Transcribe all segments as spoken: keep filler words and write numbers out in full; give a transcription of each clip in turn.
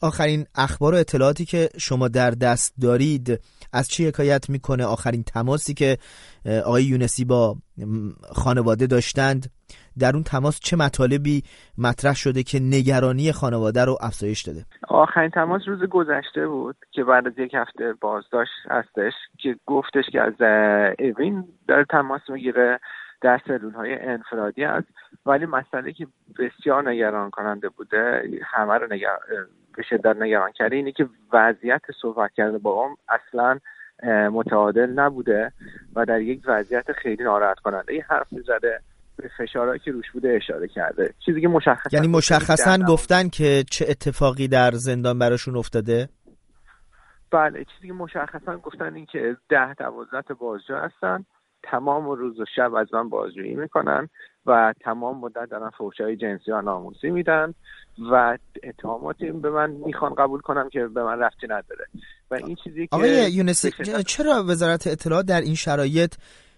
آخرین اخبار و اطلاعاتی که شما در دست دارید از چی حکایت میکنه؟ آخرین تماسی که آقای یونسی با خانواده داشتند، در اون تماس چه مطالبی مطرح شده که نگرانی خانواده رو افزایش داده؟ آخرین تماس روز گذشته بود که بعد از یک هفته بازداشت هستش که گفتش که از اوین داره تماس میگیره، در سلول‌های انفرادی است، ولی مسئله که بسیار نگران کننده بوده، همه رو نگران به شدت نگران کرده، اینه که وضعیت صحبت کرده با هم اصلاً متعادل نبوده و در یک وضعیت خیلی ناراحت کننده این حرف زده، به فشارهایی که روش بوده اشاره کرده. چیزی که مشخصا یعنی مشخصا گفتن که چه اتفاقی در زندان براشون افتاده؟ بله، چیزی که مشخصا گفتن این که ده دوازده بازجو هستن، تمام روز و شب از من بازجویی میکنن و تمام مدت دارن فحش‌های جنسی و ناموسی میدن و اتهاماتی به من میخوان قبول کنم که به من ربطی نداره. و این چیزی که آقای یونسی، چرا وزارت اطلاعات در این شرایط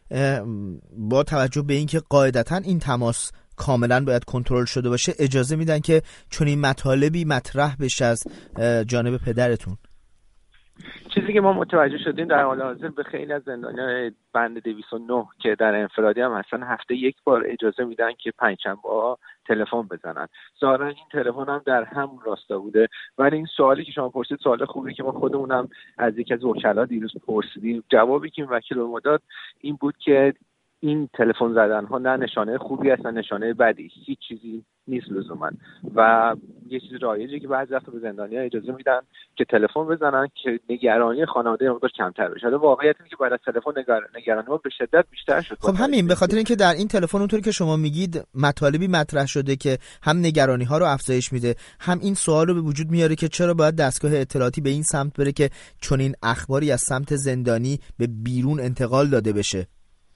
با توجه به اینکه قاعدتاً این تماس کاملا باید کنترل شده باشه اجازه میدن که چنین مطالبی مطرح بشه از جانب پدرتون؟ چیزی که ما متوجه شدیم در حال حاضر به خیلی از زندانیان بند دویست و نه که در انفرادی هم هستن هفته یک بار اجازه میدن که پنجشنبه‌ها تلفن بزنن. ظاهرا این تلفن هم در همون راستا بوده، ولی این سوالی که شما پرسید سوال خوبی که ما خودمونم از یک از وکلا دیروز پرسیدیم. جوابی که این وکیل به ما داد این بود که این تلفن زدن ها نه نشانه خوبی است نه نشانه بدی، هیچ چیزی نیست لزوما و یه چیز رایجه که بعضی وقتا به زندانی‌ها اجازه میدن که تلفن بزنن که نگرانی خانواده مقدار کمتر بشه. حالا واقعیت اینه که بعد از تلفن نگرانی ما به شدت بیشتر شد. خب همین به خاطر اینکه در این تلفن اونطوری که شما میگید مطالبی مطرح شده که هم نگرانی ها رو افزایش میده، هم این سوال رو به وجود میاره که چرا باید دستگاه اطلاعاتی به این سمت بره که چنین اخباری از سمت زندانی به بیرون انتقال داده بشه.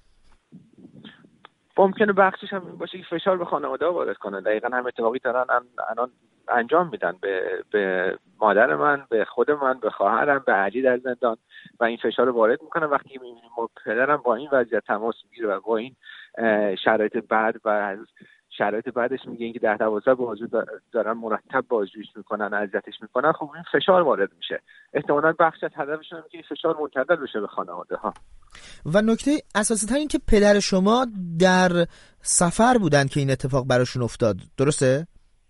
ممکنه بخشش هم باشه که فشار به خانواده وارد کنه. دقیقاً هم اتفاقی دارن الان انجام میدن به به مادر من، به خود من، به خواهرم، به علی در زندان و این فشار رو وارد میکنن. وقتی میبینیم ما پدرم با این وضعیت تماس میگیره و با این شرایط بد و شرایط بعدش میگه اینکه ده دوازده بازجو دارن مرتب بازجوییش میکنن، اذیتش میکنن، خب این فشار وارد میشه. احتمالاً بخش از هدفشون اینه که این فشار منتقل بشه به خانواده ها. و نکته اساسی تر این که پدر شما در سفر بودن که این اتفاق براشون افتاد، درسته؟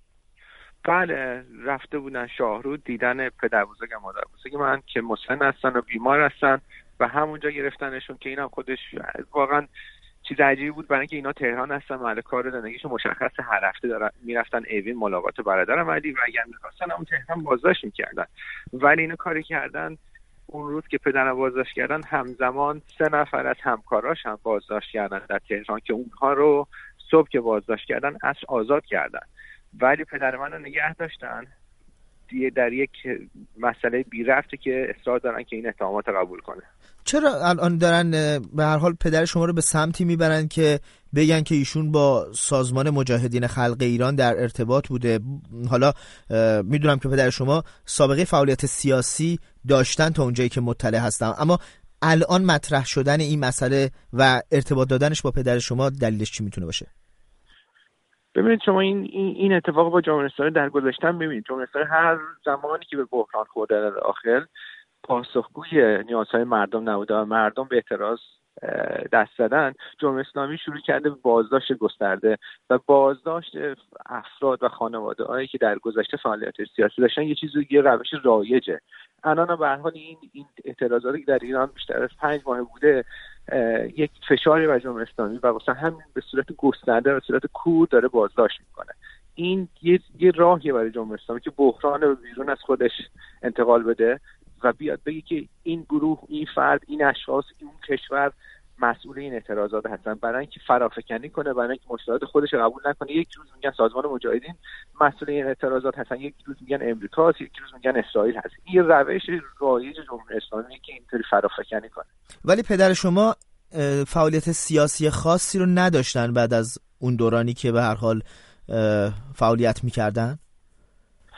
بله، رفته بودن شاهرود دیدن پدر بزرگ و مادر بزرگ من که مسن هستن و بیمار هستن و همونجا گرفتنشون که اینم خودش واقعا چیز عجیبی بود، برای اینکه اینا تهران هستن، محل کار زندگیشون مشخص، هر هفته دارن میرفتن اوین ملاقات برادرم علی و اگر می‌خواستن اون تهران بازداشت می‌کردن. ولی اینو کاری کردن اون روز که پدرم بازداشت کردن همزمان سه نفر از همکاراش هم بازداشت کردن در تهران که اونها رو صبح که بازداشت کردن اصل آزاد کردن، ولی پدر من رو نگه داشتن در یک مسئله بی ربطی که اصرار دارن که این اتهامات رو قبول کنه. چرا الان دارن به هر حال پدر شما رو به سمتی میبرن که بگن که ایشون با سازمان مجاهدین خلق ایران در ارتباط بوده؟ حالا میدونم که پدر شما سابقه فعالیت سیاسی داشتن تا اونجایی که مطلع هستم، اما الان مطرح شدن این مسئله و ارتباط دادنش با پدر شما دلیلش چی میتونه باشه؟ ببینید شما این این اتفاق با جمهوری اسلامی در گذشته ببینید، جمهوری اسلامی هر زمانی که به بحران خورده در داخل پاسخگوی نیازهای مردم نبوده و مردم به اعتراض دست زدن، جمهوری اسلامی شروع کرده به بازداشت گسترده و بازداشت افراد و خانواده‌هایی که در گذشته فعالیت سیاسی داشتن. یه چیزی یه روش رایجه. الان به هر حال این این اعتراضاتی که در ایران بیشتر از پنج ماه بوده یک فشاری بر جمهوری اسلامی و واسه همین به صورت گسترده و به صورت کور داره بازداشت میکنه. این یه یه راهیه برای جمهوری اسلامی که بحران رو بیرون از خودش انتقال بده و بیاد بگه که این گروه، این فرد، این اشخاص، این کشور مسئول این اعتراضات هستن، برای اینکه فرافکنی کنه، برای اینکه مشکلات خودش رو قبول نکنه. یک روز میگن سازمان مجاهدین مسئول این اعتراضات هستن، یک روز میگن امریکا، یک روز میگن اسرائیل هست. این روش رایج جمهوری اسلامی که اینطوری فرافکنی کنه. ولی پدر شما فعالیت سیاسی خاصی رو نداشتن بعد از اون دورانی که به هر حال فعالیت میکردن؟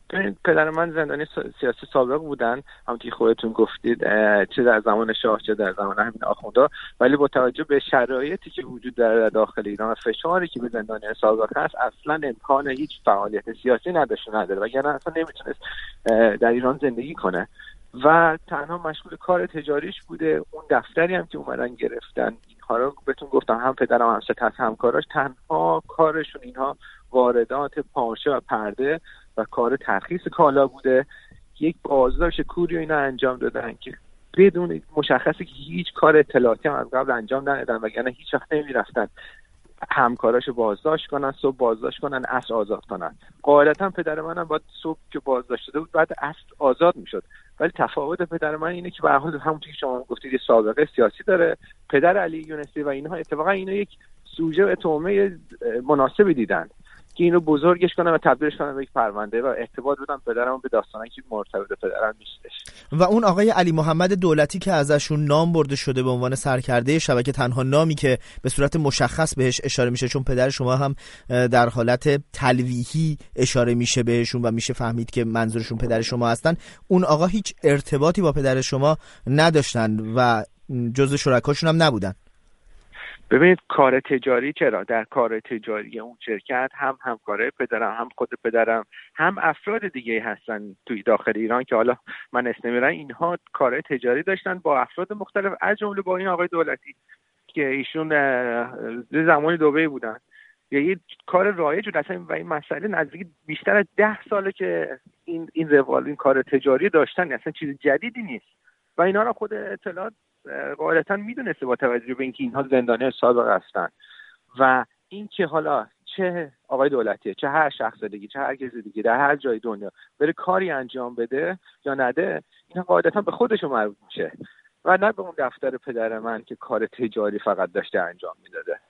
پدر من زندانی سیاسی سابق بودن، همونطوری خودتون گفتید، چه در زمان شاه چه در زمان همین آخوندا، ولی با توجه به شرایطی که وجود داره داخل ایران و فشاری که به زندانیان سابق هست، اصلا امکان هیچ فعالیت سیاسی نداشت نداره، وگرنه اصلا نمیتونست در ایران زندگی کنه و تنها مشغول کار تجاریش بوده. اون دفتری هم که اومدن گرفتن اینها رو بهتون گفتم، هم پدرم هم سه همکاراش تنها کارشون اینها واردات پارچه و پرده و کار ترخیص کالا بوده. یک بازداشت کوری و اینا انجام دادن که بدون مشخصه که هیچ کار اطلاعاتی هم از قبل انجام ندادن، وگرنه هیچ وقت نمیرفتن همکاراشو بازداشت کنن، صبح بازداشت کنن، عصر آزاد کنن. قاعدتا پدر منم باید صبح که بازداشت شده بود بعد عصر آزاد میشد، ولی تفاوت پدر من اینه که به هر حال همونطور که شما گفتید یه سابقه سیاسی داره. پدر علی یونسی و اینها اتفاقا اینو یک سوژه و تهمه مناسبی دیدن که اینو بزرگش کنن و تبدیلش کنن به یک پرونده و ارتباط بدن پدرم به داستانی که مرتبط پدرم نیستش. و اون آقای علی محمد دولتی که ازشون نام برده شده به عنوان سرکرده شبکه، تنها نامی که به صورت مشخص بهش اشاره میشه، چون پدر شما هم در حالت تلویحی اشاره میشه بهشون و میشه فهمید که منظورشون پدر شما هستن، اون آقا هیچ ارتباطی با پدر شما نداشتن و جزو شرکاشون هم نبودن. ببینید کار تجاری، چرا در کار تجاری اون شرکت هم همکاره پدرم، هم خود پدرم، هم افراد دیگه هستن توی داخل ایران که حالا من اسم نمیبرم، اینها کار تجاری داشتن با افراد مختلف، از جمله با این آقای دولتی که ایشون زمانی دبی بودن. یه کار رایج بود اصلا و این مسئله نزدیک بیشتر از ده ساله که این این روال این کار تجاری داشتن، اصلا چیز جدیدی نیست و اینا رو خود اطلاعات قاعدتا میدونسته با توجه به اینکه اینها زندانی سابق هستن و اینکه حالا چه آقای دولتیه چه هر شخص دیگه چه هر کسی دیگه در هر جای دنیا بره کاری انجام بده یا نده، اینا قاعدتا به خودشون مربوط میشه و نه به اون دفتر پدر من که کار تجاری فقط داشته انجام میداده.